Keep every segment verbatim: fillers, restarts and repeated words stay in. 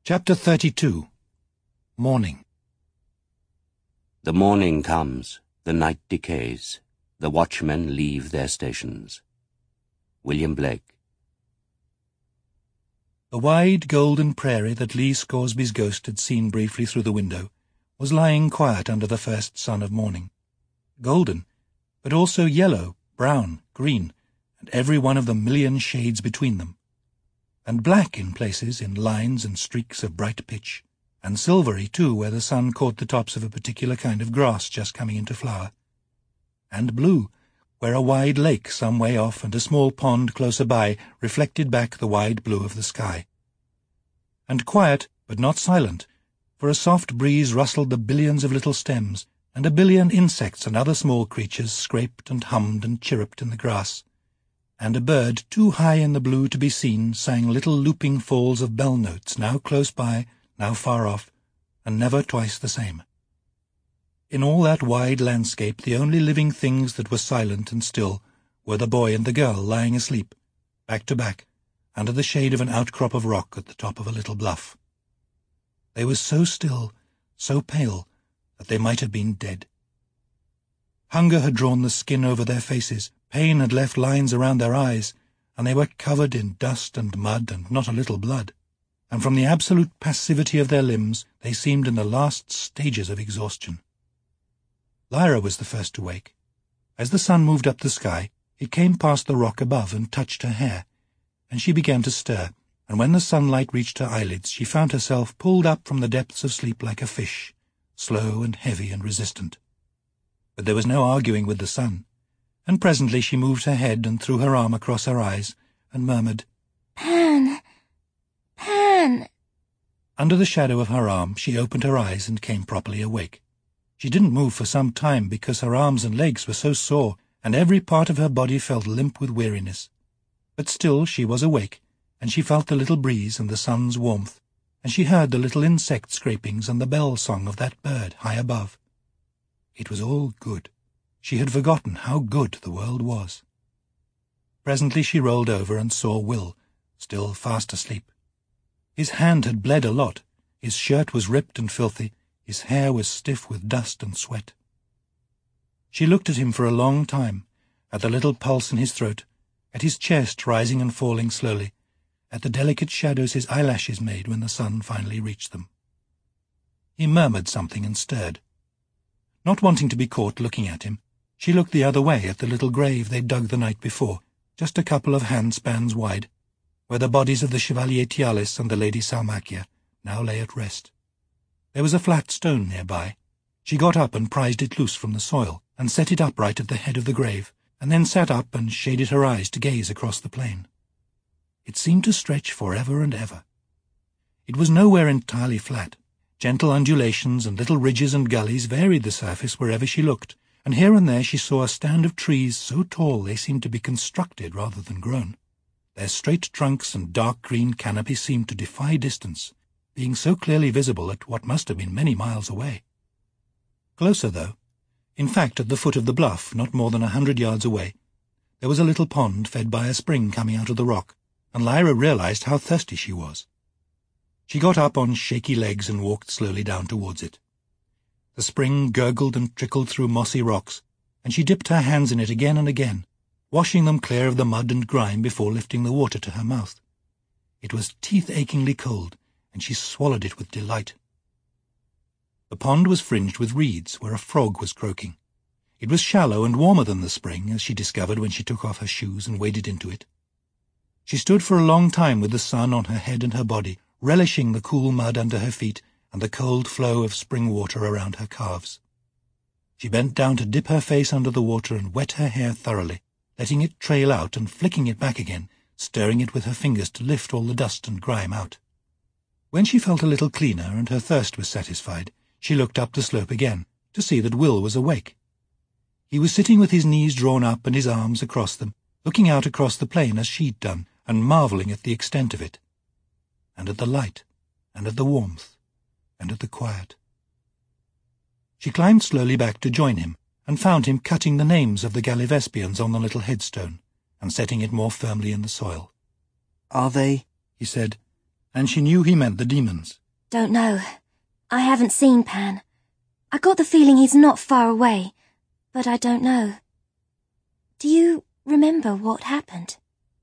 Chapter thirty-two. Morning. The morning comes, the night decays, the watchmen leave their stations. William Blake. The wide golden prairie that Lee Scoresby's ghost had seen briefly through the window was lying quiet under the first sun of morning. Golden, but also yellow, brown, green, and every one of the million shades between them. And black in places, in lines and streaks of bright pitch, and silvery, too, where the sun caught the tops of a particular kind of grass just coming into flower. And blue, where a wide lake some way off and a small pond closer by reflected back the wide blue of the sky. And quiet, but not silent, for a soft breeze rustled the billions of little stems, and a billion insects and other small creatures scraped and hummed and chirruped in the grass. And a bird too high in the blue to be seen sang little looping falls of bell notes, now close by, now far off, and never twice the same. In all that wide landscape the only living things that were silent and still were the boy and the girl lying asleep, back to back, under the shade of an outcrop of rock at the top of a little bluff. They were so still, so pale, that they might have been dead. Hunger had drawn the skin over their faces, pain had left lines around their eyes, and they were covered in dust and mud and not a little blood, and from the absolute passivity of their limbs they seemed in the last stages of exhaustion. Lyra was the first to wake. As the sun moved up the sky, it came past the rock above and touched her hair, and she began to stir, and when the sunlight reached her eyelids she found herself pulled up from the depths of sleep like a fish, slow and heavy and resistant. But there was no arguing with the sun, and presently she moved her head and threw her arm across her eyes, and murmured, "Pan! Pan!" Under the shadow of her arm she opened her eyes and came properly awake. She didn't move for some time because her arms and legs were so sore, and every part of her body felt limp with weariness. But still she was awake, and she felt the little breeze and the sun's warmth, and she heard the little insect scrapings and the bell song of that bird high above. It was all good. She had forgotten how good the world was. Presently she rolled over and saw Will, still fast asleep. His hand had bled a lot, his shirt was ripped and filthy, his hair was stiff with dust and sweat. She looked at him for a long time, at the little pulse in his throat, at his chest rising and falling slowly, at the delicate shadows his eyelashes made when the sun finally reached them. He murmured something and stirred. Not wanting to be caught looking at him, she looked the other way at the little grave they'd dug the night before, just a couple of handspans wide, where the bodies of the Chevalier Tialis and the Lady Salmacia now lay at rest. There was a flat stone nearby. She got up and prized it loose from the soil, and set it upright at the head of the grave, and then sat up and shaded her eyes to gaze across the plain. It seemed to stretch forever and ever. It was nowhere entirely flat. Gentle undulations and little ridges and gullies varied the surface wherever she looked, and here and there she saw a stand of trees so tall they seemed to be constructed rather than grown. Their straight trunks and dark green canopy seemed to defy distance, being so clearly visible at what must have been many miles away. Closer, though, in fact at the foot of the bluff, not more than a hundred yards away, there was a little pond fed by a spring coming out of the rock, and Lyra realized how thirsty she was. She got up on shaky legs and walked slowly down towards it. The spring gurgled and trickled through mossy rocks, and she dipped her hands in it again and again, washing them clear of the mud and grime before lifting the water to her mouth. It was teeth-achingly cold, and she swallowed it with delight. The pond was fringed with reeds, where a frog was croaking. It was shallow and warmer than the spring, as she discovered when she took off her shoes and waded into it. She stood for a long time with the sun on her head and her body, relishing the cool mud under her feet and the cold flow of spring water around her calves. She bent down to dip her face under the water and wet her hair thoroughly, letting it trail out and flicking it back again, stirring it with her fingers to lift all the dust and grime out. When she felt a little cleaner and her thirst was satisfied, she looked up the slope again, to see that Will was awake. He was sitting with his knees drawn up and his arms across them, looking out across the plain as she'd done, and marvelling at the extent of it, and at the light, and at the warmth, and at the quiet. She climbed slowly back to join him, and found him cutting the names of the Gallivespians on the little headstone, and setting it more firmly in the soil. "Are they," he said, and she knew he meant the demons. Don't know. I haven't seen Pan. I got the feeling he's not far away, but I don't know. Do you remember what happened?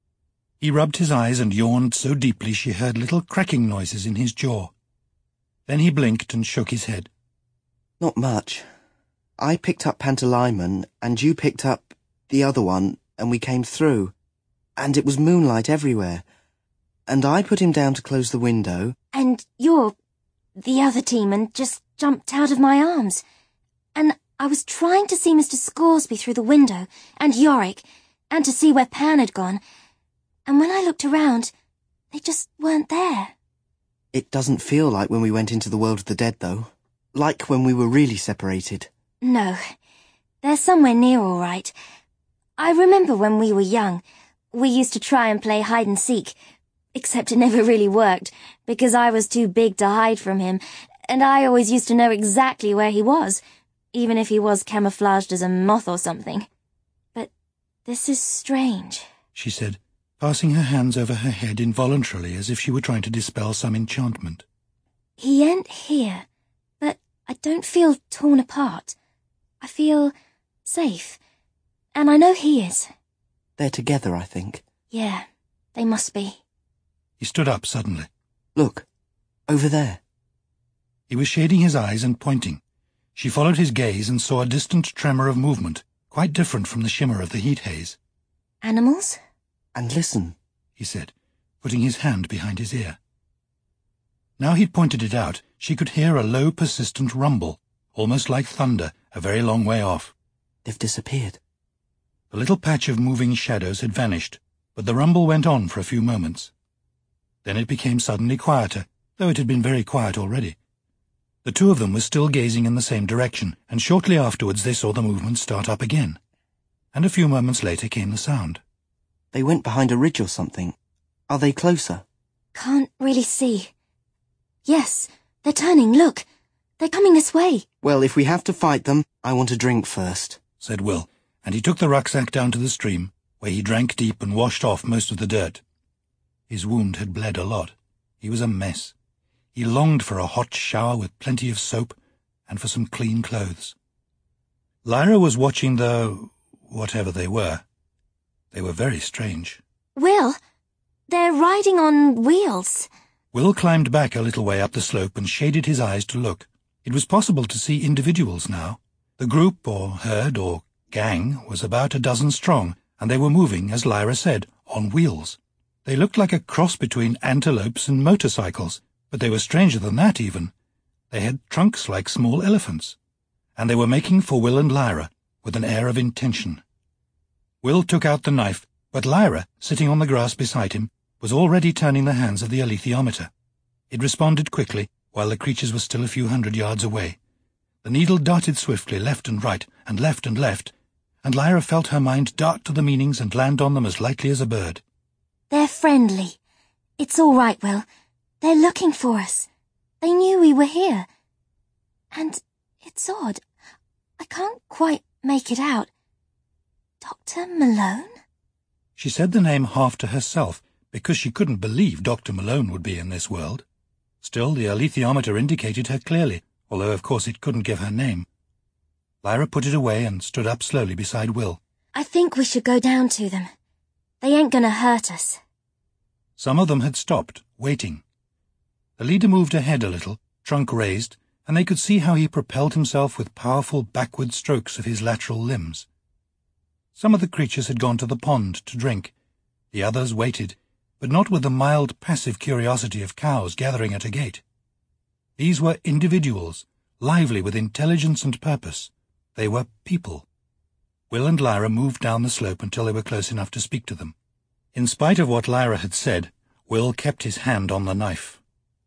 He rubbed his eyes and yawned so deeply she heard little cracking noises in his jaw. Then he blinked and shook his head. Not much. I picked up Pantalaimon, and you picked up the other one, and we came through. And it was moonlight everywhere. And I put him down to close the window. And you're... the other demon just jumped out of my arms. And I was trying to see Mister Scoresby through the window, and Yorick, and to see where Pan had gone. And when I looked around, they just weren't there. It doesn't feel like when we went into the world of the dead, though. Like when we were really separated. No. They're somewhere near all right. I remember when we were young, we used to try and play hide and seek, except it never really worked, because I was too big to hide from him, and I always used to know exactly where he was, even if he was camouflaged as a moth or something. But this is strange, she said, passing her hands over her head involuntarily as if she were trying to dispel some enchantment. He ain't here, but I don't feel torn apart. I feel safe, and I know he is. They're together, I think. Yeah, they must be. He stood up suddenly. Look, over there. He was shading his eyes and pointing. She followed his gaze and saw a distant tremor of movement, quite different from the shimmer of the heat haze. Animals? And listen, he said, putting his hand behind his ear. Now he'd pointed it out, she could hear a low, persistent rumble, almost like thunder, a very long way off. They've disappeared. The little patch of moving shadows had vanished, but the rumble went on for a few moments. Then it became suddenly quieter, though it had been very quiet already. The two of them were still gazing in the same direction, and shortly afterwards they saw the movement start up again. And a few moments later came the sound. They went behind a ridge or something. Are they closer? Can't really see. Yes, they're turning, look. They're coming this way. Well, if we have to fight them, I want a drink first, said Will, and he took the rucksack down to the stream, where he drank deep and washed off most of the dirt. His wound had bled a lot. He was a mess. He longed for a hot shower with plenty of soap and for some clean clothes. Lyra was watching the... whatever they were. They were very strange. Will, they're riding on wheels. Will climbed back a little way up the slope and shaded his eyes to look. It was possible to see individuals now. The group, or herd, or gang, was about a dozen strong, and they were moving, as Lyra said, on wheels. They looked like a cross between antelopes and motorcycles, but they were stranger than that even. They had trunks like small elephants, and they were making for Will and Lyra, with an air of intention. Will took out the knife, but Lyra, sitting on the grass beside him, was already turning the hands of the alethiometer. It responded quickly, while the creatures were still a few hundred yards away. The needle darted swiftly left and right, and left and left, and Lyra felt her mind dart to the meanings and land on them as lightly as a bird. They're friendly. It's all right, Will. They're looking for us. They knew we were here. And it's odd. I can't quite make it out. Doctor Malone? She said the name half to herself, because she couldn't believe Doctor Malone would be in this world. Still, the alethiometer indicated her clearly, although of course it couldn't give her name. Lyra put it away and stood up slowly beside Will. I think we should go down to them. They ain't gonna hurt us. Some of them had stopped, waiting. The leader moved ahead a little, trunk raised, and they could see how he propelled himself with powerful backward strokes of his lateral limbs. Some of the creatures had gone to the pond to drink. The others waited, but not with the mild, passive curiosity of cows gathering at a gate. These were individuals, lively with intelligence and purpose. They were people. Will and Lyra moved down the slope until they were close enough to speak to them. In spite of what Lyra had said, Will kept his hand on the knife.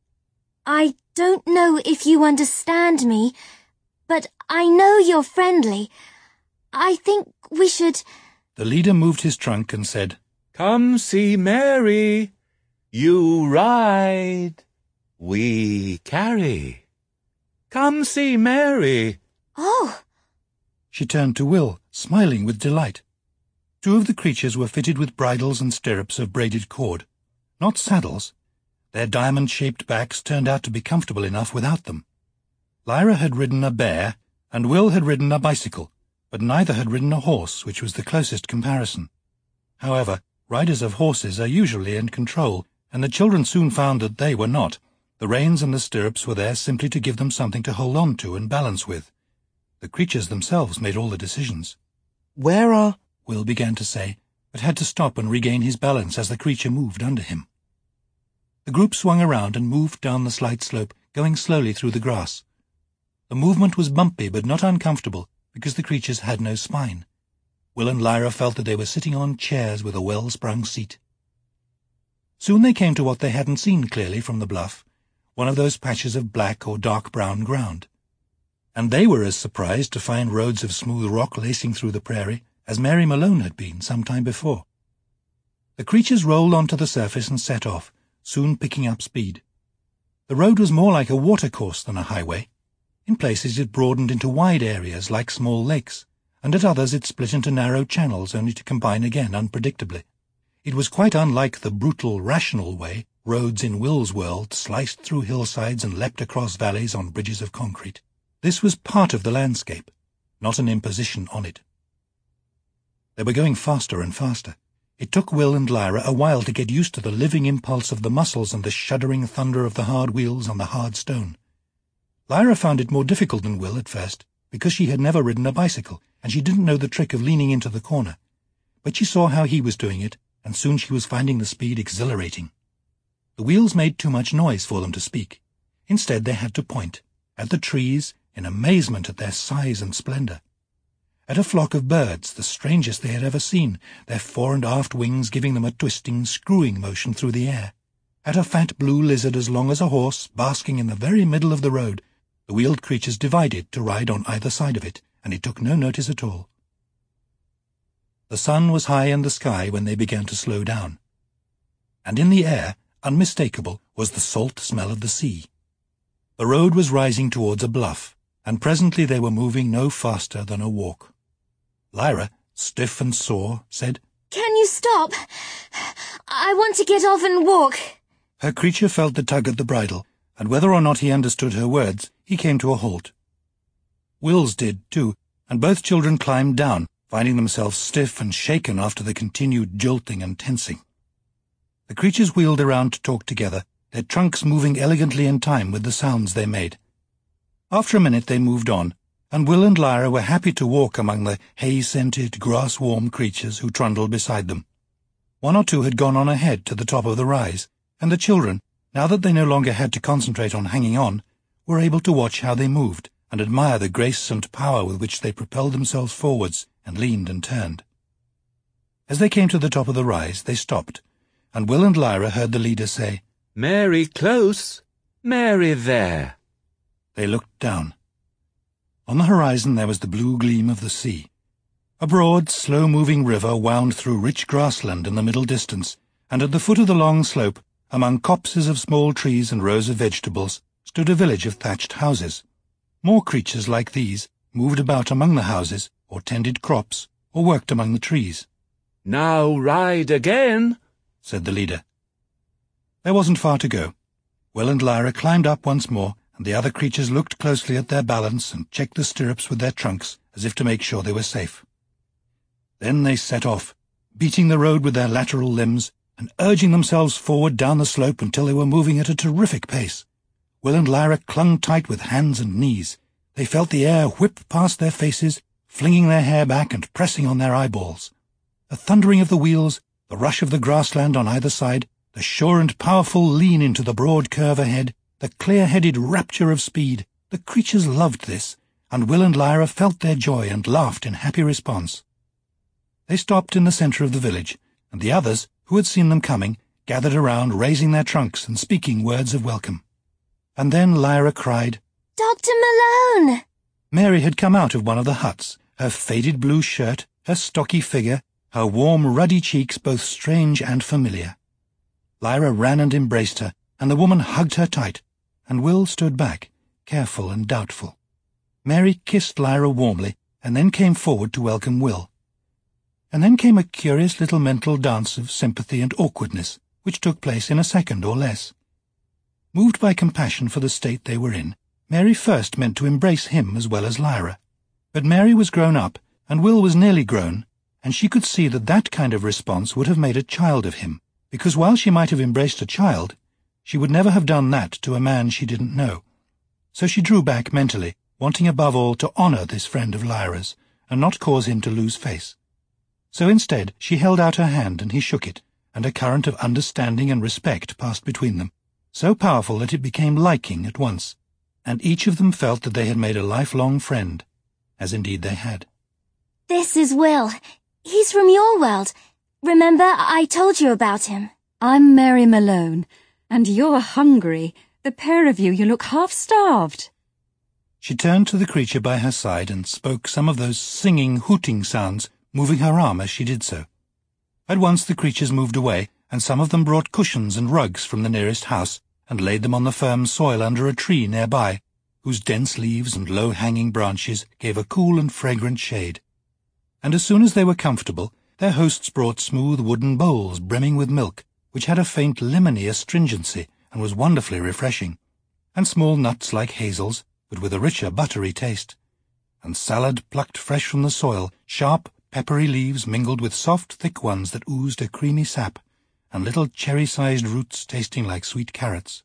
I don't know if you understand me, but I know you're friendly. I think we should... The leader moved his trunk and said, Come see Mary. You ride. We carry. Come see Mary. Oh! She turned to Will, smiling with delight. Two of the creatures were fitted with bridles and stirrups of braided cord. Not saddles. Their diamond-shaped backs turned out to be comfortable enough without them. Lyra had ridden a bear, and Will had ridden a bicycle, but neither had ridden a horse, which was the closest comparison. However, riders of horses are usually in control, and the children soon found that they were not. The reins and the stirrups were there simply to give them something to hold on to and balance with. The creatures themselves made all the decisions. "Where are—" Will began to say, but had to stop and regain his balance as the creature moved under him. The group swung around and moved down the slight slope, going slowly through the grass. The movement was bumpy but not uncomfortable, because the creatures had no spine. Will and Lyra felt that they were sitting on chairs with a well-sprung seat. Soon they came to what they hadn't seen clearly from the bluff, one of those patches of black or dark brown ground. And they were as surprised to find roads of smooth rock lacing through the prairie as Mary Malone had been some time before. The creatures rolled onto the surface and set off, soon picking up speed. The road was more like a watercourse than a highway. In places it broadened into wide areas like small lakes, and at others it split into narrow channels only to combine again unpredictably. It was quite unlike the brutal, rational way roads in Will's world sliced through hillsides and leapt across valleys on bridges of concrete. This was part of the landscape, not an imposition on it. They were going faster and faster. It took Will and Lyra a while to get used to the living impulse of the muscles and the shuddering thunder of the hard wheels on the hard stone. Lyra found it more difficult than Will at first, because she had never ridden a bicycle, and she didn't know the trick of leaning into the corner. But she saw how he was doing it, and soon she was finding the speed exhilarating. The wheels made too much noise for them to speak. Instead they had to point, at the trees, in amazement at their size and splendor. At a flock of birds, the strangest they had ever seen, their fore and aft wings giving them a twisting, screwing motion through the air. At a fat blue lizard as long as a horse, basking in the very middle of the road. The wheeled creatures divided to ride on either side of it, and it took no notice at all. The sun was high in the sky when they began to slow down. And in the air, unmistakable, was the salt smell of the sea. The road was rising towards a bluff, and presently they were moving no faster than a walk. Lyra, stiff and sore, said, "Can you stop? I want to get off and walk." Her creature felt the tug at the bridle, and whether or not he understood her words, he came to a halt. Will's did, too, and both children climbed down, finding themselves stiff and shaken after the continued jolting and tensing. The creatures wheeled around to talk together, their trunks moving elegantly in time with the sounds they made. After a minute they moved on, and Will and Lyra were happy to walk among the hay-scented, grass-warm creatures who trundled beside them. One or two had gone on ahead to the top of the rise, and the children, now that they no longer had to concentrate on hanging on, were able to watch how they moved and admire the grace and power with which they propelled themselves forwards and leaned and turned. As they came to the top of the rise, they stopped, and Will and Lyra heard the leader say, "Mary close, Mary there." They looked down. On the horizon there was the blue gleam of the sea. A broad, slow-moving river wound through rich grassland in the middle distance, and at the foot of the long slope, among copses of small trees and rows of vegetables, stood a village of thatched houses. More creatures like these moved about among the houses, or tended crops, or worked among the trees. "Now ride again," said the leader. There wasn't far to go. Will and Lyra climbed up once more, and the other creatures looked closely at their balance and checked the stirrups with their trunks, as if to make sure they were safe. Then they set off, beating the road with their lateral limbs, and urging themselves forward down the slope until they were moving at a terrific pace. Will and Lyra clung tight with hands and knees. They felt the air whip past their faces, flinging their hair back and pressing on their eyeballs. The thundering of the wheels, the rush of the grassland on either side, the sure and powerful lean into the broad curve ahead, the clear-headed rapture of speed, the creatures loved this, and Will and Lyra felt their joy and laughed in happy response. They stopped in the centre of the village, and the others, who had seen them coming, gathered around, raising their trunks and speaking words of welcome. And then Lyra cried, "Doctor Malone!" Mary had come out of one of the huts, her faded blue shirt, her stocky figure, her warm, ruddy cheeks both strange and familiar. Lyra ran and embraced her, and the woman hugged her tight, and Will stood back, careful and doubtful. Mary kissed Lyra warmly, and then came forward to welcome Will. And then came a curious little mental dance of sympathy and awkwardness, which took place in a second or less. Moved by compassion for the state they were in, Mary first meant to embrace him as well as Lyra. But Mary was grown up, and Will was nearly grown, and she could see that that kind of response would have made a child of him, because while she might have embraced a child, she would never have done that to a man she didn't know. So she drew back mentally, wanting above all to honour this friend of Lyra's, and not cause him to lose face. So instead she held out her hand, and he shook it, and a current of understanding and respect passed between them, so powerful that it became liking at once, and each of them felt that they had made a lifelong friend, as indeed they had. This is Will. He's from your world. Remember, I told you about him. I'm Mary Malone, and you're hungry. The pair of you, you look half-starved. She turned to the creature by her side and spoke some of those singing, hooting sounds, moving her arm as she did so. At once the creatures moved away, and some of them brought cushions and rugs from the nearest house, and laid them on the firm soil under a tree nearby, whose dense leaves and low-hanging branches gave a cool and fragrant shade. And as soon as they were comfortable, their hosts brought smooth wooden bowls brimming with milk, which had a faint lemony astringency and was wonderfully refreshing, and small nuts like hazels, but with a richer buttery taste, and salad plucked fresh from the soil, sharp, peppery leaves mingled with soft, thick ones that oozed a creamy sap, and little cherry-sized roots tasting like sweet carrots.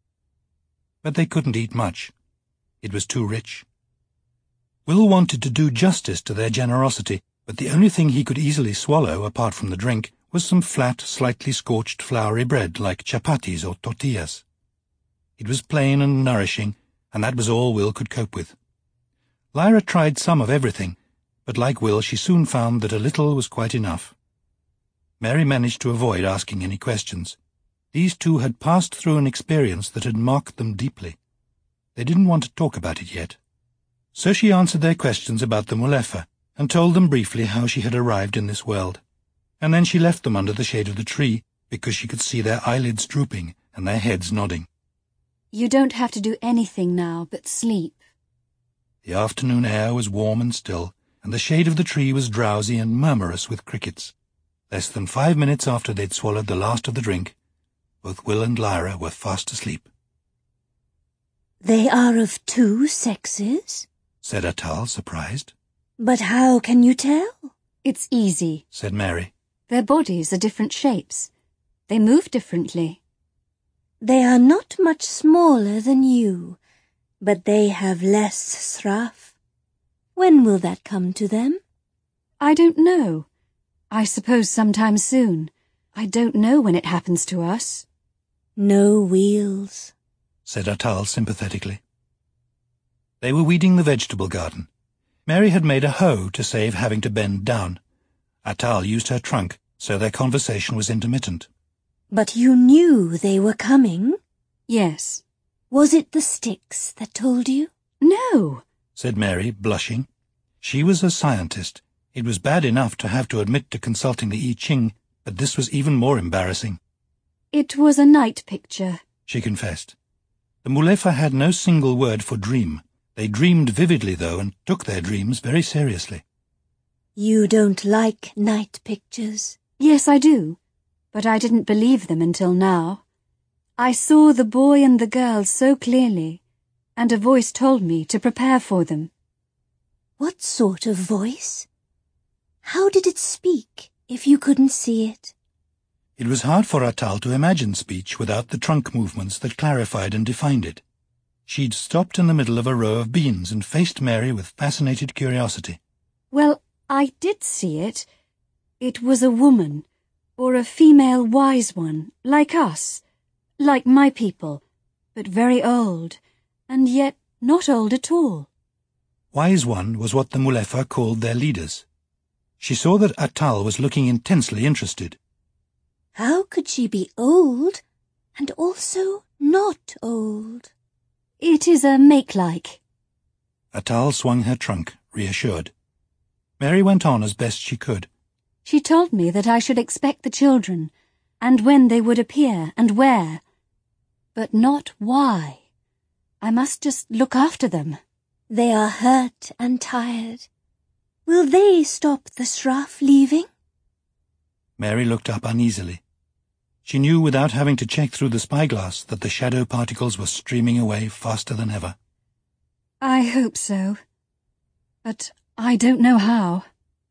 But they couldn't eat much. It was too rich. Will wanted to do justice to their generosity, but the only thing he could easily swallow, apart from the drink, was some flat, slightly scorched floury bread like chapatis or tortillas. It was plain and nourishing, and that was all Will could cope with. Lyra tried some of everything, but like Will she soon found that a little was quite enough. Mary managed to avoid asking any questions. These two had passed through an experience that had marked them deeply. They didn't want to talk about it yet. So she answered their questions about the Mulefa, and told them briefly how she had arrived in this world. And then she left them under the shade of the tree, because she could see their eyelids drooping and their heads nodding. You don't have to do anything now but sleep. The afternoon air was warm and still, and the shade of the tree was drowsy and murmurous with crickets. Less than five minutes after they'd swallowed the last of the drink, both Will and Lyra were fast asleep. They are of two sexes? Said Atal, surprised. But how can you tell? It's easy, said Mary. Their bodies are different shapes. They move differently. They are not much smaller than you, but they have less sraf. When will that come to them? I don't know. I suppose sometime soon. I don't know when it happens to us. No wheels, said Atal sympathetically. They were weeding the vegetable garden. Mary had made a hoe to save having to bend down. Atal used her trunk, so their conversation was intermittent. But you knew they were coming? Yes. Was it the sticks that told you? No, said Mary, blushing. She was a scientist. It was bad enough to have to admit to consulting the I Ching, but this was even more embarrassing. It was a night picture, she confessed. The Mulefa had no single word for dream. They dreamed vividly, though, and took their dreams very seriously. You don't like night pictures? Yes, I do, but I didn't believe them until now. I saw the boy and the girl so clearly, and a voice told me to prepare for them. What sort of voice? How did it speak, if you couldn't see it? It was hard for Atal to imagine speech without the trunk movements that clarified and defined it. She'd stopped in the middle of a row of beans and faced Mary with fascinated curiosity. Well, I did see it. It was a woman, or a female wise one, like us, like my people, but very old, and yet not old at all. Wise one was what the Mulefa called their leaders. She saw that Atal was looking intensely interested. How could she be old, and also not old? It is a make-like. Atal swung her trunk, reassured. Mary went on as best she could. She told me that I should expect the children, and when they would appear, and where. But not why. I must just look after them. They are hurt and tired. Will they stop the sraf leaving? Mary looked up uneasily. She knew without having to check through the spyglass that the shadow particles were streaming away faster than ever. I hope so. But I don't know how.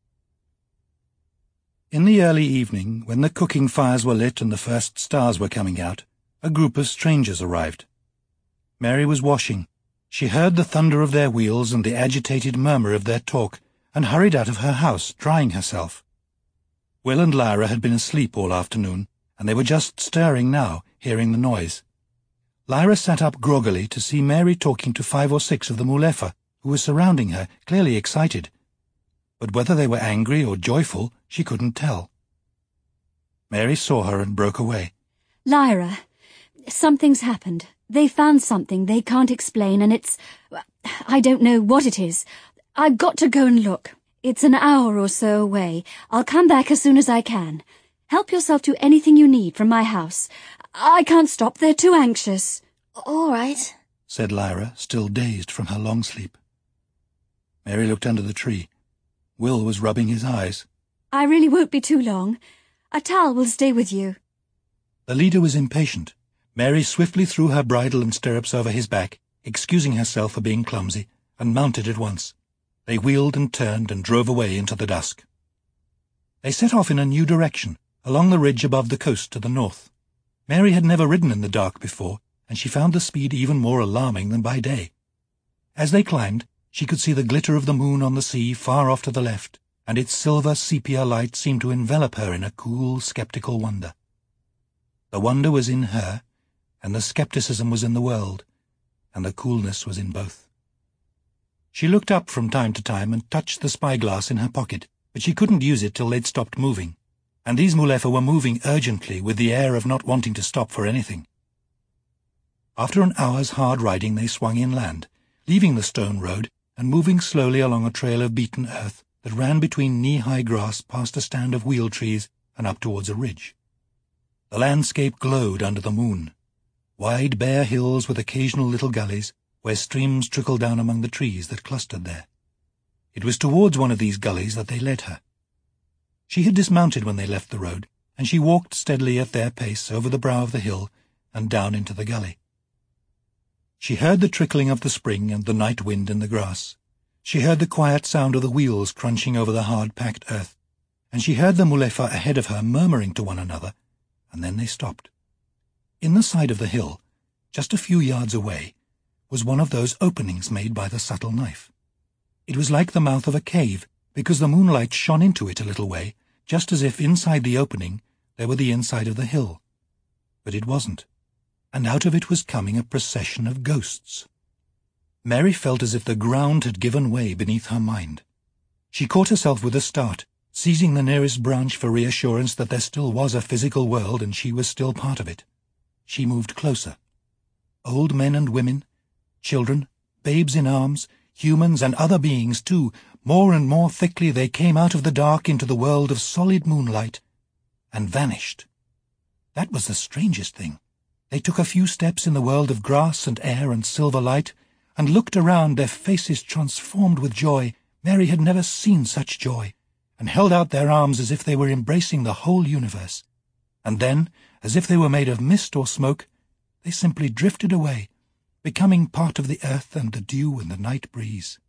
In the early evening, when the cooking fires were lit and the first stars were coming out, a group of strangers arrived. Mary was washing. She heard the thunder of their wheels and the agitated murmur of their talk, and hurried out of her house, drying herself. Will and Lyra had been asleep all afternoon, and they were just stirring now, hearing the noise. Lyra sat up groggily to see Mary talking to five or six of the Mulefa, who were surrounding her, clearly excited. But whether they were angry or joyful, she couldn't tell. Mary saw her and broke away. Lyra, something's happened. They found something they can't explain, and it's... I don't know what it is. I've got to go and look. It's an hour or so away. I'll come back as soon as I can. Help yourself to anything you need from my house. I can't stop. They're too anxious. All right, said Lyra, still dazed from her long sleep. Mary looked under the tree. Will was rubbing his eyes. I really won't be too long. Atal will stay with you. The leader was impatient. Mary swiftly threw her bridle and stirrups over his back, excusing herself for being clumsy, and mounted at once. They wheeled and turned and drove away into the dusk. They set off in a new direction, along the ridge above the coast to the north. Mary had never ridden in the dark before, and she found the speed even more alarming than by day. As they climbed, she could see the glitter of the moon on the sea far off to the left, and its silver sepia light seemed to envelop her in a cool, sceptical wonder. The wonder was in her, and the scepticism was in the world, and the coolness was in both. She looked up from time to time and touched the spyglass in her pocket, but she couldn't use it till they'd stopped moving, and these Mulefa were moving urgently with the air of not wanting to stop for anything. After an hour's hard riding they swung inland, leaving the stone road and moving slowly along a trail of beaten earth that ran between knee-high grass past a stand of wheel trees and up towards a ridge. The landscape glowed under the moon. Wide bare hills with occasional little gullies, where streams trickled down among the trees that clustered there. It was towards one of these gullies that they led her. She had dismounted when they left the road, and she walked steadily at their pace over the brow of the hill and down into the gully. She heard the trickling of the spring and the night wind in the grass. She heard the quiet sound of the wheels crunching over the hard-packed earth, and she heard the Mulefa ahead of her murmuring to one another, and then they stopped. In the side of the hill, just a few yards away, was one of those openings made by the subtle knife. It was like the mouth of a cave, because the moonlight shone into it a little way, just as if inside the opening there were the inside of the hill. But it wasn't, and out of it was coming a procession of ghosts. Mary felt as if the ground had given way beneath her mind. She caught herself with a start, seizing the nearest branch for reassurance that there still was a physical world and she was still part of it. She moved closer. Old men and women, children, babes in arms, humans and other beings too, more and more thickly they came out of the dark into the world of solid moonlight, and vanished. That was the strangest thing. They took a few steps in the world of grass and air and silver light, and looked around, their faces transformed with joy. Mary had never seen such joy, and held out their arms as if they were embracing the whole universe. And then, as if they were made of mist or smoke, they simply drifted away, becoming part of the earth and the dew and the night breeze.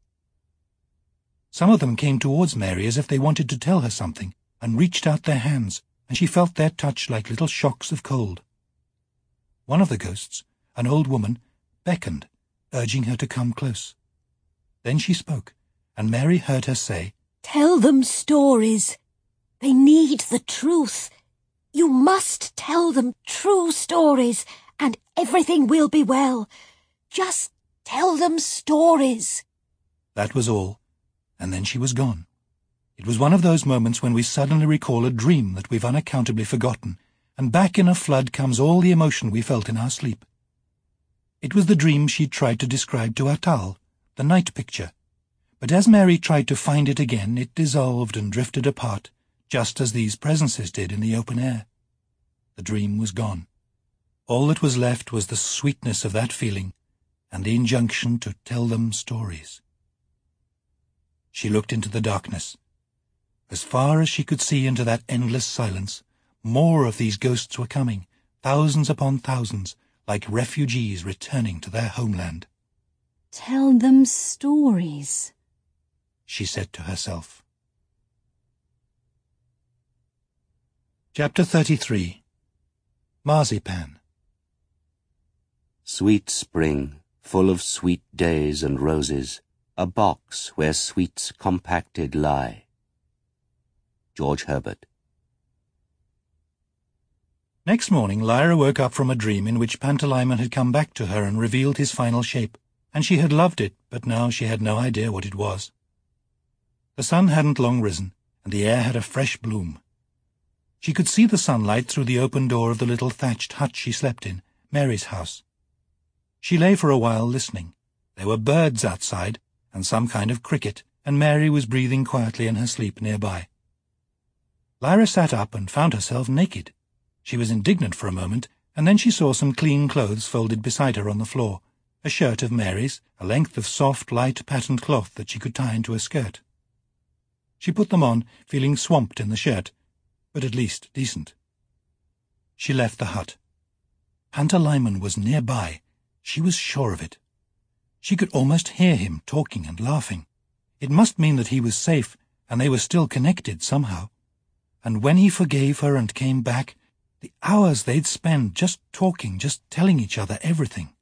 Some of them came towards Mary as if they wanted to tell her something, and reached out their hands, and she felt their touch like little shocks of cold. One of the ghosts, an old woman, beckoned, urging her to come close. Then she spoke, and Mary heard her say, "Tell them stories. They need the truth. You must tell them true stories, and everything will be well. Just tell them stories." That was all, and then she was gone. It was one of those moments when we suddenly recall a dream that we've unaccountably forgotten, and back in a flood comes all the emotion we felt in our sleep. It was the dream she'd tried to describe to Atal, the night picture, but as Mary tried to find it again, it dissolved and drifted apart, just as these presences did in the open air. The dream was gone. All that was left was the sweetness of that feeling, and the injunction to tell them stories. She looked into the darkness. As far as she could see into that endless silence, More of these ghosts were coming, thousands upon thousands, like refugees returning to their homeland. Tell them stories, she said to herself. Chapter thirty-three. Marzipan. Sweet spring, full of sweet days and roses, a box where sweets compacted lie. George Herbert. Next morning Lyra woke up from a dream in which Pantalaimon had come back to her and revealed his final shape, and she had loved it, but now she had no idea what it was. The sun hadn't long risen, and the air had a fresh bloom. She could see the sunlight through the open door of the little thatched hut she slept in, Mary's house. She lay for a while listening. There were birds outside, and some kind of cricket, and Mary was breathing quietly in her sleep nearby. Lyra sat up and found herself naked. She was indignant for a moment, and then she saw some clean clothes folded beside her on the floor, a shirt of Mary's, a length of soft, light, patterned cloth that she could tie into a skirt. She put them on, feeling swamped in the shirt, but at least decent. She left the hut. Pantalaimon was nearby. She was sure of it. She could almost hear him talking and laughing. It must mean that he was safe, and they were still connected somehow. And when he forgave her and came back, the hours they'd spend just talking, just telling each other everything.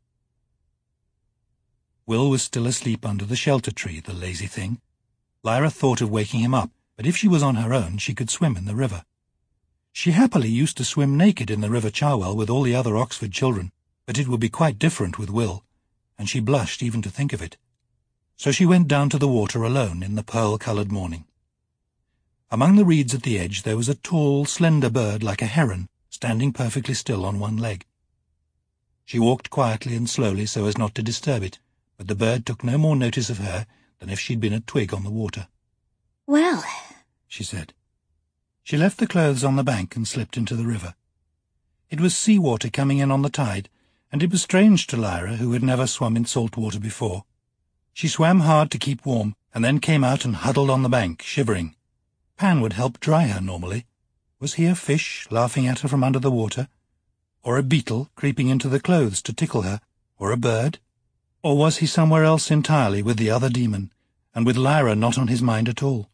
Will was still asleep under the shelter tree, the lazy thing. Lyra thought of waking him up, but if she was on her own, she could swim in the river. She happily used to swim naked in the River Cherwell with all the other Oxford children, but it would be quite different with Will, and she blushed even to think of it. So she went down to the water alone in the pearl-coloured morning. Among the reeds at the edge there was a tall, slender bird like a heron, standing perfectly still on one leg. She walked quietly and slowly so as not to disturb it, but the bird took no more notice of her than if she'd been a twig on the water. "Well," she said. She left the clothes on the bank and slipped into the river. It was sea-water coming in on the tide, and it was strange to Lyra, who had never swum in salt water before. She swam hard to keep warm, and then came out and huddled on the bank, shivering. Pan would help dry her normally. Was he a fish laughing at her from under the water? Or a beetle creeping into the clothes to tickle her? Or a bird? Or was he somewhere else entirely with the other demon, and with Lyra not on his mind at all?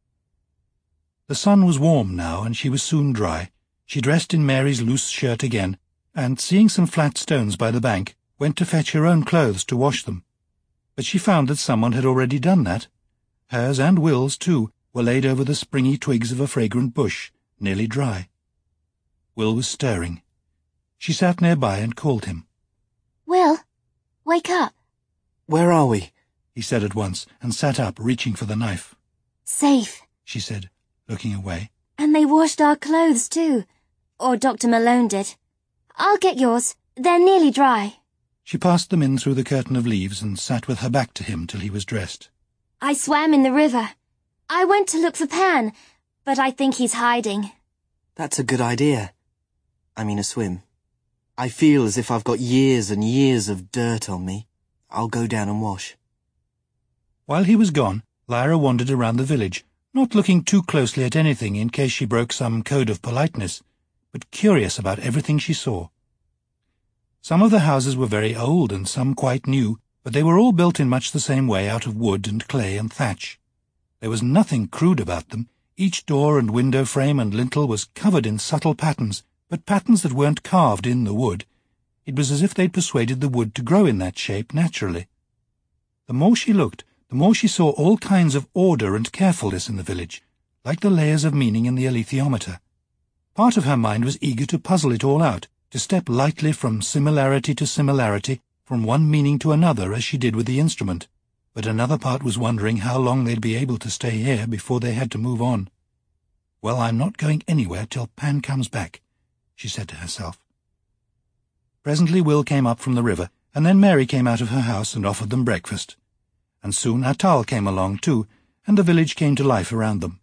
The sun was warm now, and she was soon dry. She dressed in Mary's loose shirt again, and, seeing some flat stones by the bank, went to fetch her own clothes to wash them. But she found that someone had already done that. Hers and Will's, too, were laid over the springy twigs of a fragrant bush, nearly dry. Will was stirring. She sat nearby and called him. "Will, wake up." Where are we? He said at once, and sat up, reaching for the knife. "Safe," she said, looking away. "and they washed our clothes, too. Or Doctor Malone did. I'll get yours. They're nearly dry." She passed them in through the curtain of leaves and sat with her back to him till he was dressed. "I swam in the river. I went to look for Pan, but I think he's hiding." That's a good idea. I mean a swim. I feel as if I've got years and years of dirt on me. I'll go down and wash. While he was gone, Lyra wandered around the village, not looking too closely at anything in case she broke some code of politeness, but curious about everything she saw. Some of the houses were very old and some quite new, but they were all built in much the same way out of wood and clay and thatch. There was nothing crude about them. Each door and window frame and lintel was covered in subtle patterns, but patterns that weren't carved in the wood. It was as if they'd persuaded the wood to grow in that shape naturally. The more she looked, the more she saw all kinds of order and carefulness in the village, like the layers of meaning in the alethiometer. Part of her mind was eager to puzzle it all out, to step lightly from similarity to similarity, from one meaning to another as she did with the instrument, but another part was wondering how long they'd be able to stay here before they had to move on. "Well, I'm not going anywhere till Pan comes back," she said to herself. Presently Will came up from the river, and then Mary came out of her house and offered them breakfast. And soon Atal came along too, and the village came to life around them.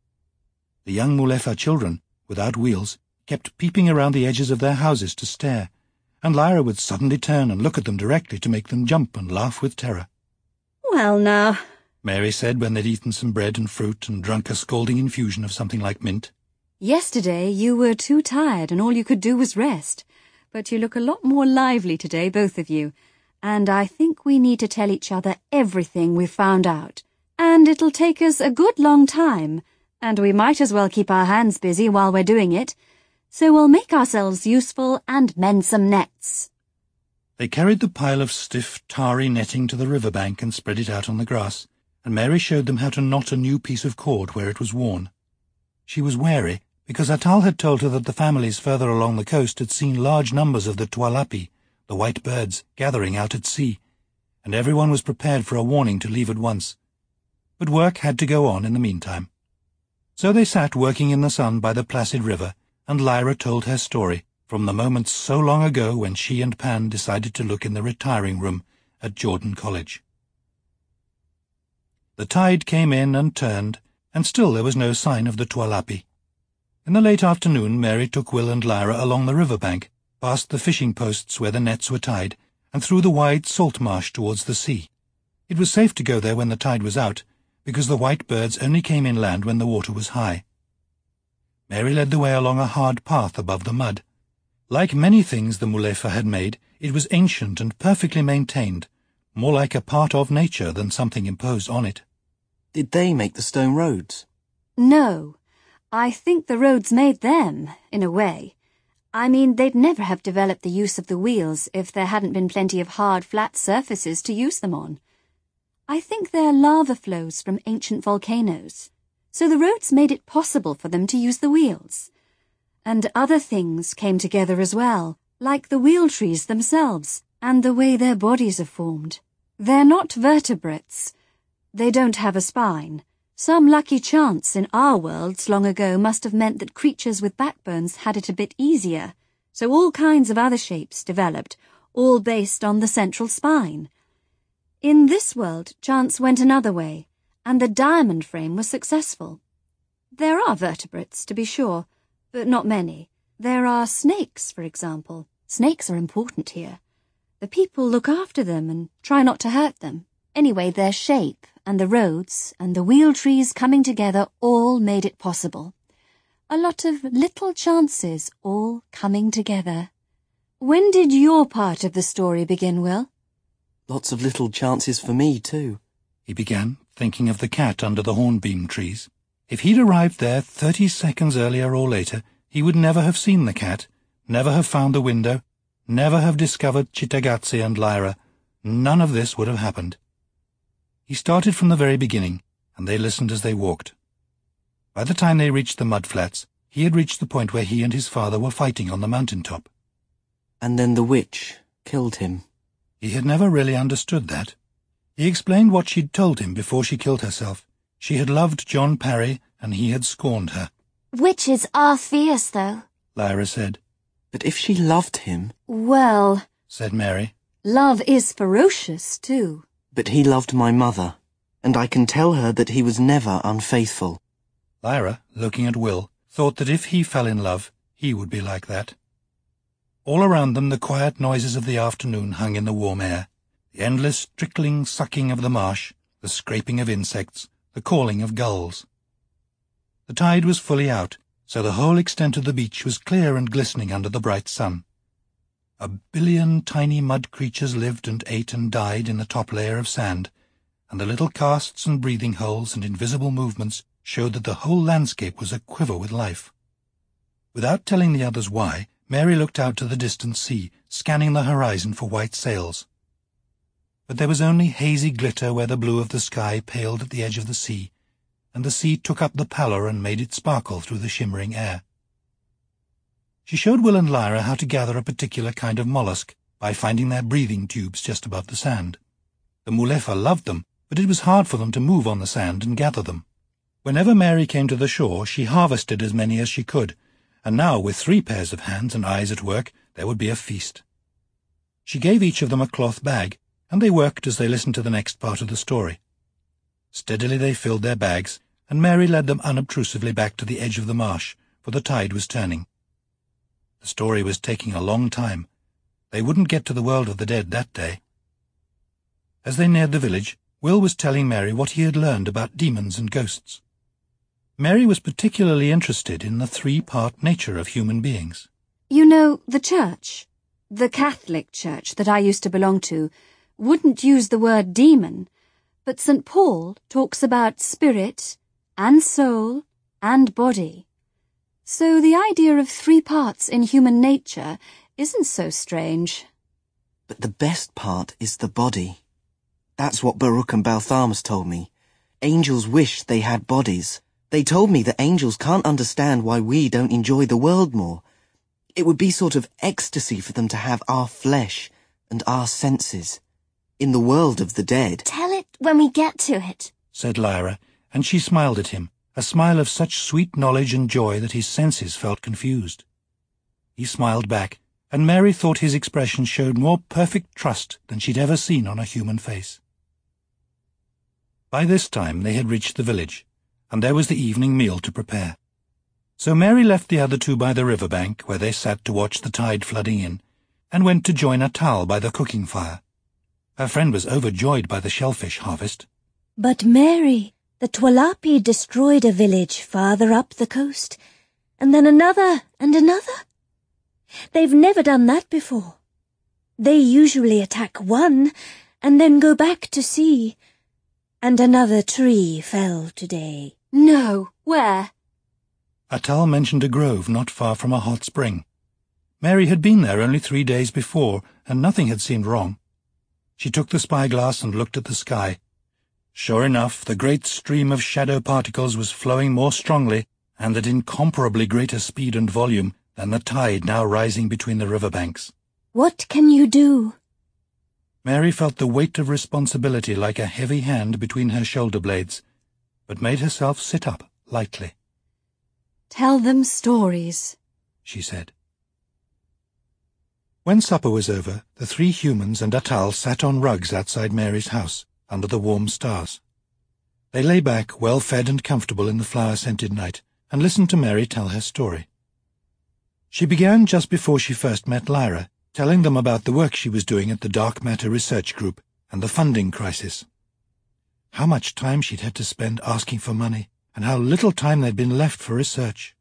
The young Mulefa children, without wheels, kept peeping around the edges of their houses to stare, and Lyra would suddenly turn and look at them directly to make them jump and laugh with terror. "Well now," Mary said when they'd eaten some bread and fruit and drunk a scalding infusion of something like mint. Yesterday you were too tired and all you could do was rest. But you look a lot more lively today, both of you. And I think we need to tell each other everything we've found out. And it'll take us a good long time. And we might as well keep our hands busy while we're doing it. So we'll make ourselves useful and mend some nets. They carried the pile of stiff, tarry netting to the riverbank and spread it out on the grass, and Mary showed them how to knot a new piece of cord where it was worn. She was wary, because Atal had told her that the families further along the coast had seen large numbers of the tualapi, the white birds, gathering out at sea, and everyone was prepared for a warning to leave at once. But work had to go on in the meantime. So they sat working in the sun by the placid river, and Lyra told her story, from the moment so long ago when she and Pan decided to look in the retiring room at Jordan College. The tide came in and turned, and still there was no sign of the tualapi. In the late afternoon, Mary took Will and Lyra along the riverbank, past the fishing posts where the nets were tied, and through the wide salt marsh towards the sea. It was safe to go there when the tide was out, because the white birds only came inland when the water was high. Mary led the way along a hard path above the mud. Like many things the Mulefa had made, it was ancient and perfectly maintained, more like a part of nature than something imposed on it. Did they make the stone roads? No, I think the roads made them, in a way. I mean, they'd never have developed the use of the wheels if there hadn't been plenty of hard, flat surfaces to use them on. I think they're lava flows from ancient volcanoes, so the roads made it possible for them to use the wheels. And other things came together as well, like the wheel trees themselves, and the way their bodies are formed. They're not vertebrates. They don't have a spine. Some lucky chance in our worlds long ago must have meant that creatures with backbones had it a bit easier, so all kinds of other shapes developed, all based on the central spine. In this world, chance went another way, and the diamond frame was successful. There are vertebrates, to be sure, but not many. There are snakes, for example. Snakes are important here. The people look after them and try not to hurt them. Anyway, their shape and the roads and the wheel trees coming together all made it possible. A lot of little chances all coming together. When did your part of the story begin, Will? Lots of little chances for me, too. He began, thinking of the cat under the hornbeam trees. If he'd arrived there thirty seconds earlier or later, he would never have seen the cat, never have found the window, never have discovered Cittagazze and Lyra. None of this would have happened. He started from the very beginning, and they listened as they walked. By the time they reached the mud flats, he had reached the point where he and his father were fighting on the mountain top. And then the witch killed him. He had never really understood that. He explained what she'd told him before she killed herself. She had loved John Parry, and he had scorned her. Witches are fierce, though, Lyra said. But if she loved him... Well, said Mary. Love is ferocious, too. But he loved my mother, and I can tell her that he was never unfaithful. Lyra, looking at Will, thought that if he fell in love, he would be like that. All around them the quiet noises of the afternoon hung in the warm air, the endless trickling sucking of the marsh, the scraping of insects, the calling of gulls. The tide was fully out, so the whole extent of the beach was clear and glistening under the bright sun. A billion tiny mud creatures lived and ate and died in the top layer of sand, and the little casts and breathing holes and invisible movements showed that the whole landscape was aquiver with life. Without telling the others why, Mary looked out to the distant sea, scanning the horizon for white sails. But there was only hazy glitter where the blue of the sky paled at the edge of the sea, and the sea took up the pallor and made it sparkle through the shimmering air. She showed Will and Lyra how to gather a particular kind of mollusk by finding their breathing tubes just above the sand. The Mulefa loved them, but it was hard for them to move on the sand and gather them. Whenever Mary came to the shore, she harvested as many as she could, and now, with three pairs of hands and eyes at work, there would be a feast. She gave each of them a cloth bag, and they worked as they listened to the next part of the story. Steadily they filled their bags, and Mary led them unobtrusively back to the edge of the marsh, for the tide was turning. The story was taking a long time. They wouldn't get to the world of the dead that day. As they neared the village, Will was telling Mary what he had learned about demons and ghosts. Mary was particularly interested in the three-part nature of human beings. You know, the church, the Catholic Church that I used to belong to, wouldn't use the word demon, but Saint Paul talks about spirit and soul and body. So the idea of three parts in human nature isn't so strange. But the best part is the body. That's what Baruch and Balthamus told me. Angels wish they had bodies. They told me that angels can't understand why we don't enjoy the world more. It would be sort of ecstasy for them to have our flesh and our senses. In the world of the dead. Tell it when we get to it, said Lyra, and she smiled at him, a smile of such sweet knowledge and joy that his senses felt confused. He smiled back, and Mary thought his expression showed more perfect trust than she'd ever seen on a human face. By this time they had reached the village, and there was the evening meal to prepare. So Mary left the other two by the river bank, where they sat to watch the tide flooding in, and went to join Atal by the cooking fire. Her friend was overjoyed by the shellfish harvest. But Mary, the Twalapi destroyed a village farther up the coast, and then another and another. They've never done that before. They usually attack one, and then go back to sea. And another tree fell today. No, where? Atal mentioned a grove not far from a hot spring. Mary had been there only three days before, and nothing had seemed wrong. She took the spyglass and looked at the sky. Sure enough, the great stream of shadow particles was flowing more strongly, and at incomparably greater speed and volume than the tide now rising between the river banks. What can you do? Mary felt the weight of responsibility like a heavy hand between her shoulder blades, but made herself sit up lightly. Tell them stories, she said. When supper was over, the three humans and Atal sat on rugs outside Mary's house, under the warm stars. They lay back, well-fed and comfortable in the flower-scented night, and listened to Mary tell her story. She began just before she first met Lyra, telling them about the work she was doing at the Dark Matter Research Group and the funding crisis. How much time she'd had to spend asking for money, and how little time there'd been left for research.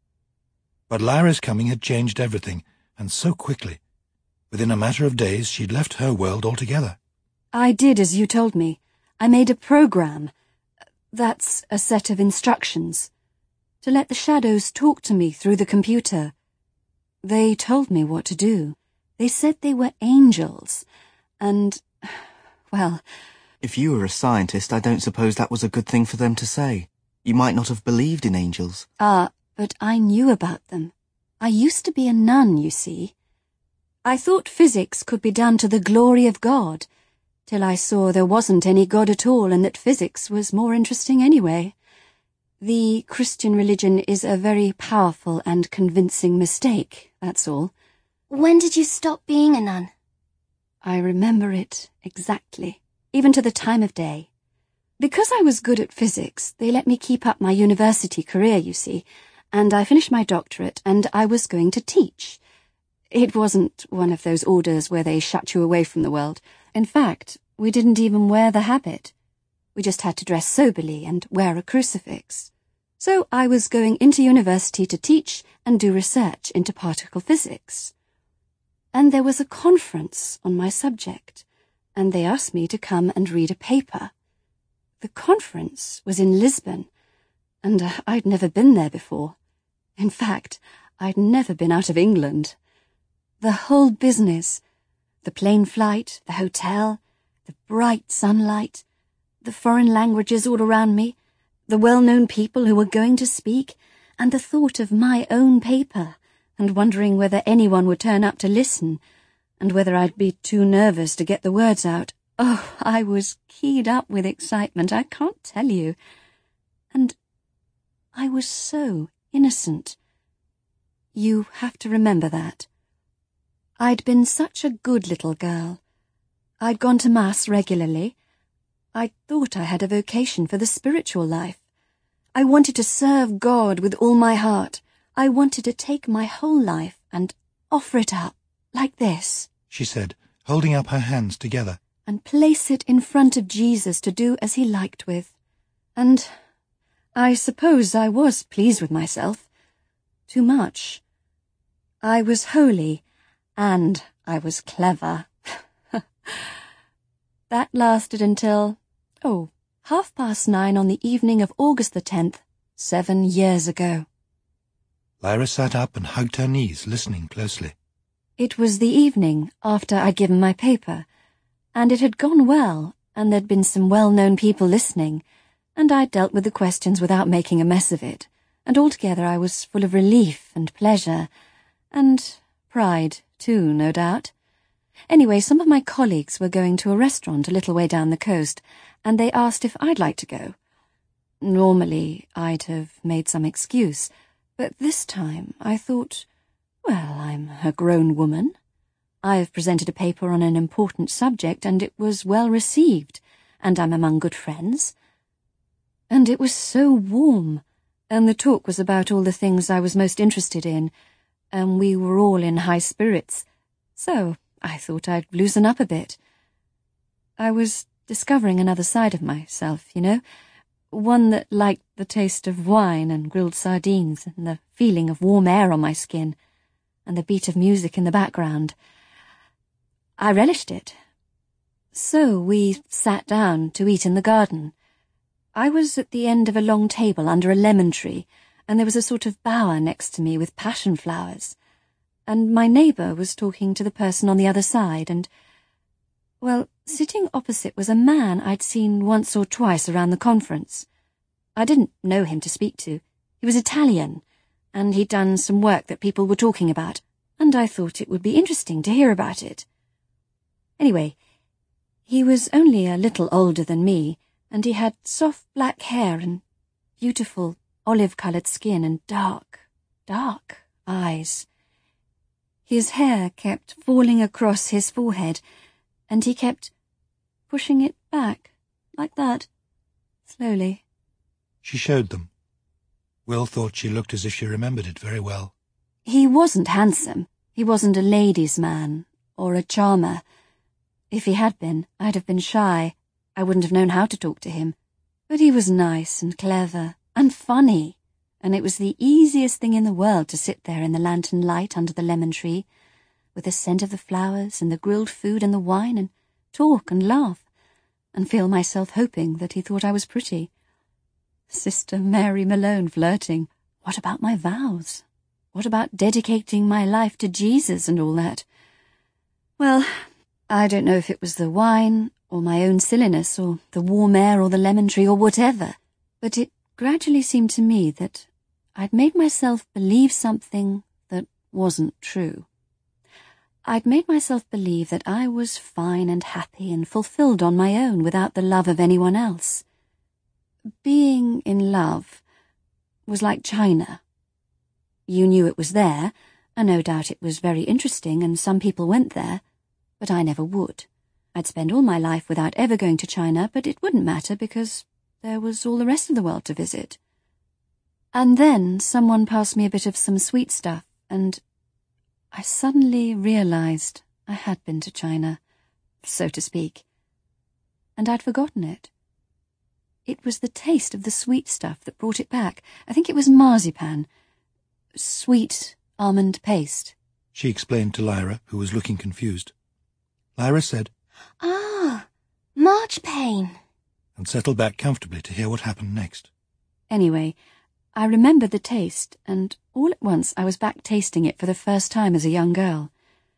But Lyra's coming had changed everything, and so quickly. Within a matter of days, she'd left her world altogether. I did as you told me. I made a program. That's a set of instructions. To let the shadows talk to me through the computer. They told me what to do. They said they were angels. And, well... If you were a scientist, I don't suppose that was a good thing for them to say. You might not have believed in angels. Ah, but I knew about them. I used to be a nun, you see. I thought physics could be done to the glory of God, till I saw there wasn't any God at all and that physics was more interesting anyway. The Christian religion is a very powerful and convincing mistake, that's all. When did you stop being a nun? I remember it exactly, even to the time of day. Because I was good at physics, they let me keep up my university career, you see, and I finished my doctorate and I was going to teach. It wasn't one of those orders where they shut you away from the world. In fact, we didn't even wear the habit. We just had to dress soberly and wear a crucifix. So I was going into university to teach and do research into particle physics. And there was a conference on my subject, and they asked me to come and read a paper. The conference was in Lisbon, and uh, I'd never been there before. In fact, I'd never been out of England. The whole business, the plane flight, the hotel, the bright sunlight, the foreign languages all around me, the well-known people who were going to speak, and the thought of my own paper, and wondering whether anyone would turn up to listen, and whether I'd be too nervous to get the words out. Oh, I was keyed up with excitement, I can't tell you. And I was so innocent. You have to remember that. I'd been such a good little girl. I'd gone to Mass regularly. I thought I had a vocation for the spiritual life. I wanted to serve God with all my heart. I wanted to take my whole life and offer it up, like this, she said, holding up her hands together, and place it in front of Jesus to do as he liked with. And I suppose I was pleased with myself. Too much. I was holy, and I was clever. That lasted until, oh, half past nine on the evening of August the tenth, seven years ago. Lyra sat up and hugged her knees, listening closely. It was the evening after I'd given my paper, and it had gone well, and there'd been some well-known people listening, and I'd dealt with the questions without making a mess of it, and altogether I was full of relief and pleasure, and pride, too, no doubt. Anyway, some of my colleagues were going to a restaurant a little way down the coast, and they asked if I'd like to go. Normally, I'd have made some excuse, but this time I thought, well, I'm a grown woman. I've presented a paper on an important subject, and it was well received, and I'm among good friends. And it was so warm, and the talk was about all the things I was most interested in, and we were all in high spirits, so I thought I'd loosen up a bit. I was discovering another side of myself, you know, one that liked the taste of wine and grilled sardines and the feeling of warm air on my skin and the beat of music in the background. I relished it. So we sat down to eat in the garden. I was at the end of a long table under a lemon tree, and there was a sort of bower next to me with passion flowers, and my neighbour was talking to the person on the other side, and, well, sitting opposite was a man I'd seen once or twice around the conference. I didn't know him to speak to. He was Italian, and he'd done some work that people were talking about, and I thought it would be interesting to hear about it. Anyway, he was only a little older than me, and he had soft black hair and beautiful olive-coloured skin and dark, dark eyes. His hair kept falling across his forehead, and he kept pushing it back, like that, slowly. She showed them. Will thought she looked as if she remembered it very well. He wasn't handsome. He wasn't a ladies' man, or a charmer. If he had been, I'd have been shy. I wouldn't have known how to talk to him. But he was nice and clever and funny, and it was the easiest thing in the world to sit there in the lantern light under the lemon tree, with the scent of the flowers and the grilled food and the wine, and talk and laugh, and feel myself hoping that he thought I was pretty. Sister Mary Malone flirting. What about my vows? What about dedicating my life to Jesus and all that? Well, I don't know if it was the wine, or my own silliness, or the warm air, or the lemon tree, or whatever, but it gradually seemed to me that I'd made myself believe something that wasn't true. I'd made myself believe that I was fine and happy and fulfilled on my own without the love of anyone else. Being in love was like China. You knew it was there, and no doubt it was very interesting, and some people went there, but I never would. I'd spend all my life without ever going to China, but it wouldn't matter because there was all the rest of the world to visit. And then someone passed me a bit of some sweet stuff, and I suddenly realized I had been to China, so to speak, and I'd forgotten it. It was the taste of the sweet stuff that brought it back. I think it was marzipan. Sweet almond paste. She explained to Lyra, who was looking confused. Lyra said, Ah, marchpane. and settled back comfortably to hear what happened next. Anyway, I remembered the taste, and all at once I was back tasting it for the first time as a young girl.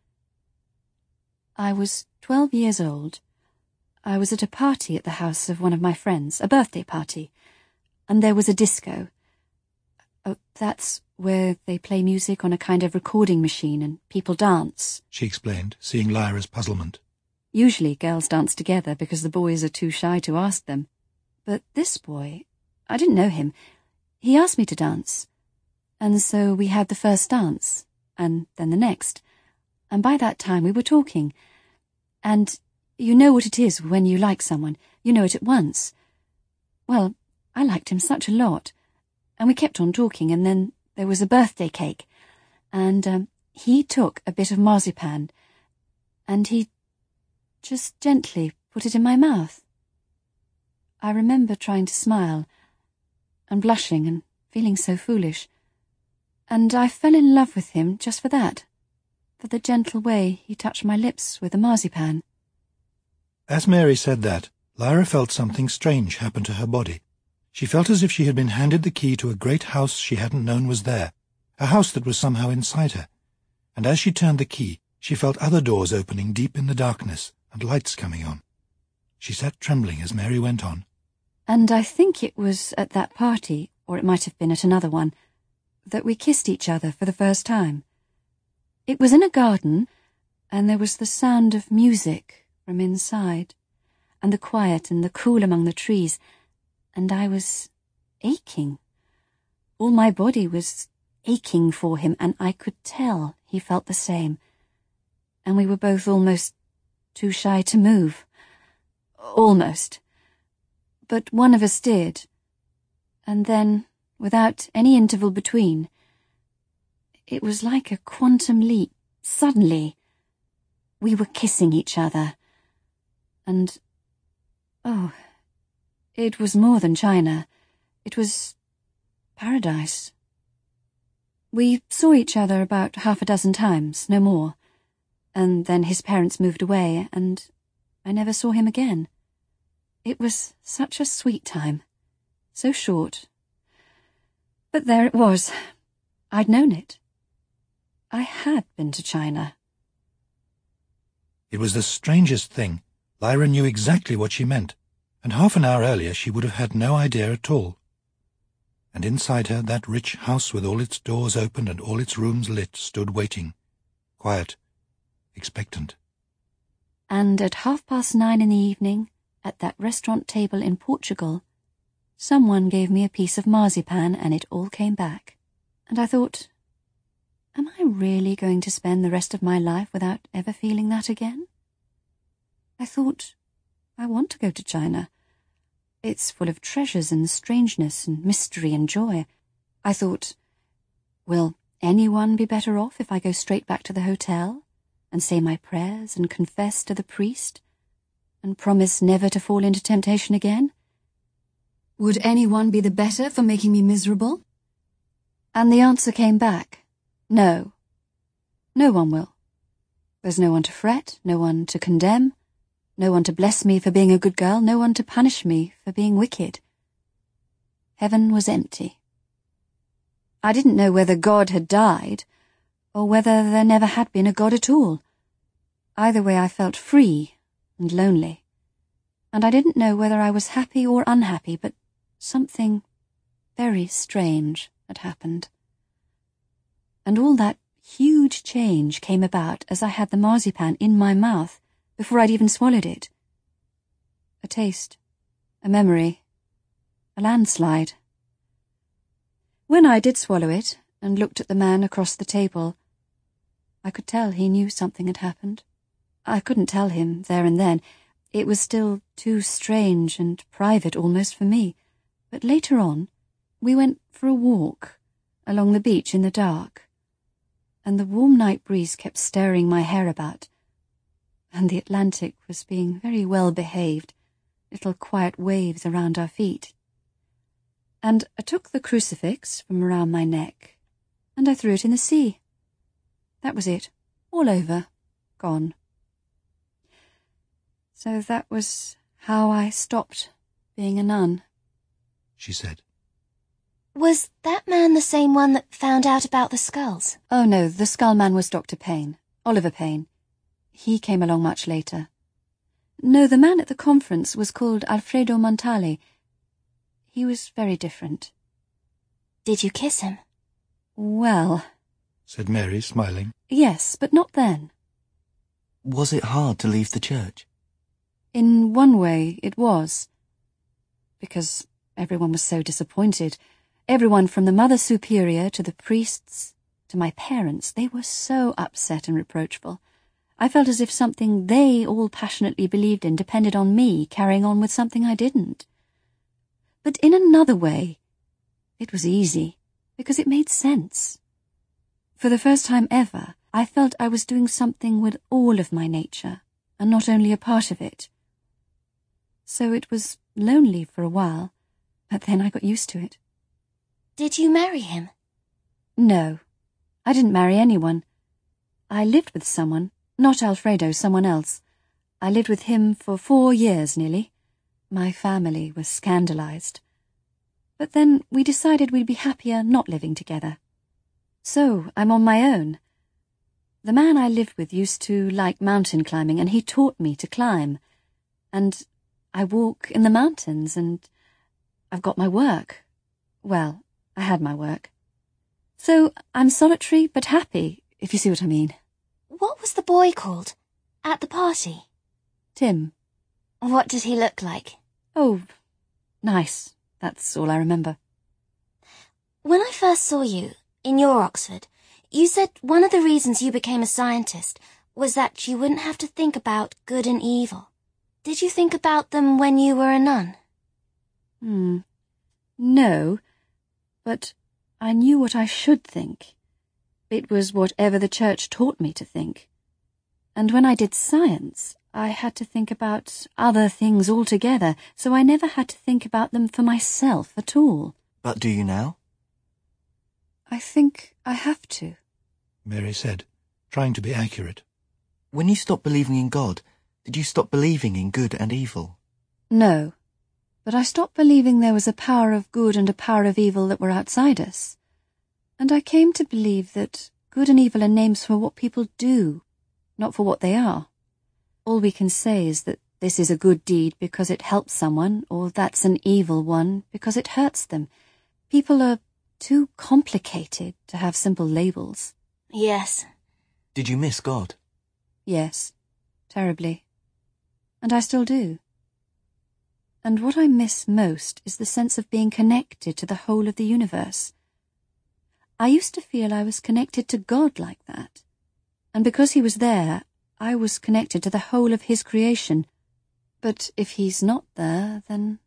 I was twelve years old. I was at a party at the house of one of my friends, a birthday party, and there was a disco. Oh, that's where they play music on a kind of recording machine and people dance, She explained, seeing Lyra's puzzlement. Usually girls dance together because the boys are too shy to ask them. But this boy, I didn't know him, he asked me to dance. And so we had the first dance, and then the next. And by that time we were talking. And you know what it is when you like someone. You know it at once. Well, I liked him such a lot. And we kept on talking, and then there was a birthday cake. And um, he took a bit of marzipan, and he just gently put it in my mouth. I remember trying to smile, and blushing and feeling so foolish. And I fell in love with him just for that, for the gentle way he touched my lips with the marzipan. As Mary said that, Lyra felt something strange happen to her body. She felt as if she had been handed the key to a great house she hadn't known was there, a house that was somehow inside her. And as she turned the key, she felt other doors opening deep in the darkness and lights coming on. She sat trembling as Mary went on. And I think it was at that party, or it might have been at another one, that we kissed each other for the first time. It was in a garden, and there was the sound of music from inside, and the quiet and the cool among the trees, and I was aching. All my body was aching for him, and I could tell he felt the same. And we were both almost too shy to move. Almost. But one of us did. And then, without any interval between, it was like a quantum leap. Suddenly, we were kissing each other. And, oh, it was more than China. It was paradise. We saw each other about half a dozen times, no more. And then his parents moved away, and I never saw him again. It was such a sweet time, so short. But there it was. I'd known it. I had been to China. It was the strangest thing. Lyra knew exactly what she meant, and half an hour earlier she would have had no idea at all. And inside her that rich house with all its doors open and all its rooms lit stood waiting, quiet, expectant. And at half past nine in the evening, at that restaurant table in Portugal, someone gave me a piece of marzipan and it all came back. And I thought, am I really going to spend the rest of my life without ever feeling that again? I thought, I want to go to China. It's full of treasures and strangeness and mystery and joy. I thought, will anyone be better off if I go straight back to the hotel and say my prayers and confess to the priest and promise never to fall into temptation again? Would anyone be the better for making me miserable? And the answer came back, no. No one will. There's no one to fret, no one to condemn, no one to bless me for being a good girl, no one to punish me for being wicked. Heaven was empty. I didn't know whether God had died, or whether there never had been a God at all. Either way I felt free and lonely, and I didn't know whether I was happy or unhappy, but something very strange had happened. And all that huge change came about as I had the marzipan in my mouth, before I'd even swallowed it. A taste, a memory, a landslide. When I did swallow it and looked at the man across the table, I could tell he knew something had happened. I couldn't tell him there and then. It was still too strange and private almost for me. But later on, we went for a walk along the beach in the dark, and the warm night breeze kept stirring my hair about, and the Atlantic was being very well behaved, little quiet waves around our feet. And I took the crucifix from around my neck, and I threw it in the sea. That was it, all over, gone. So that was how I stopped being a nun, she said. Was that man the same one that found out about the skulls? Oh no, the skull man was Doctor Payne, Oliver Payne. He came along much later. No, the man at the conference was called Alfredo Montale. He was very different. Did you kiss him? Well, said Mary, smiling. Yes, but not then. Was it hard to leave the church? In one way, it was. Because everyone was so disappointed. Everyone from the Mother Superior to the priests to my parents, they were so upset and reproachful. I felt as if something they all passionately believed in depended on me carrying on with something I didn't. But in another way, it was easy, because it made sense. For the first time ever, I felt I was doing something with all of my nature, and not only a part of it. So it was lonely for a while, but then I got used to it. Did you marry him? No, I didn't marry anyone. I lived with someone, not Alfredo, someone else. I lived with him for four years nearly. My family was scandalized. But then we decided we'd be happier not living together. So I'm on my own. The man I lived with used to like mountain climbing, and he taught me to climb. And I walk in the mountains, and I've got my work. Well, I had my work. So I'm solitary but happy, if you see what I mean. What was the boy called? At the party? Tim. What did he look like? Oh, nice. That's all I remember. When I first saw you, in your Oxford, you said one of the reasons you became a scientist was that you wouldn't have to think about good and evil. Did you think about them when you were a nun? Hmm. No, but I knew what I should think. It was whatever the church taught me to think. And when I did science, I had to think about other things altogether, so I never had to think about them for myself at all. But do you now? I think I have to, Mary said, trying to be accurate. When you stopped believing in God, did you stop believing in good and evil? No, but I stopped believing there was a power of good and a power of evil that were outside us. And I came to believe that good and evil are names for what people do, not for what they are. All we can say is that this is a good deed because it helps someone, or that's an evil one because it hurts them. People are too complicated to have simple labels. Yes. Did you miss God? Yes, terribly. And I still do. And what I miss most is the sense of being connected to the whole of the universe. I used to feel I was connected to God like that. And because he was there, I was connected to the whole of his creation. But if he's not there, then...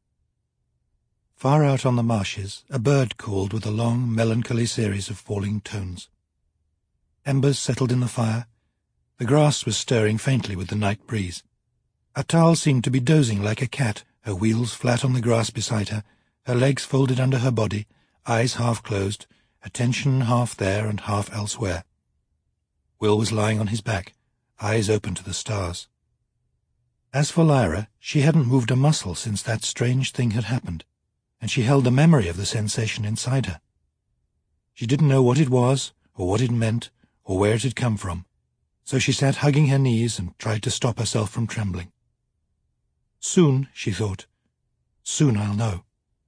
Far out on the marshes, a bird called with a long, melancholy series of falling tones. Embers settled in the fire. The grass was stirring faintly with the night breeze. Atal seemed to be dozing like a cat, her wheels flat on the grass beside her, her legs folded under her body, eyes half closed, attention half there and half elsewhere. Will was lying on his back, eyes open to the stars. As for Lyra, she hadn't moved a muscle since that strange thing had happened, and she held the memory of the sensation inside her. She didn't know what it was, or what it meant, or where it had come from, so she sat hugging her knees and tried to stop herself from trembling. Soon, she thought, soon I'll know.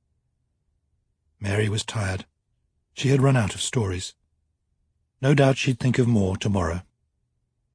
Mary was tired. She had run out of stories. No doubt she'd think of more tomorrow.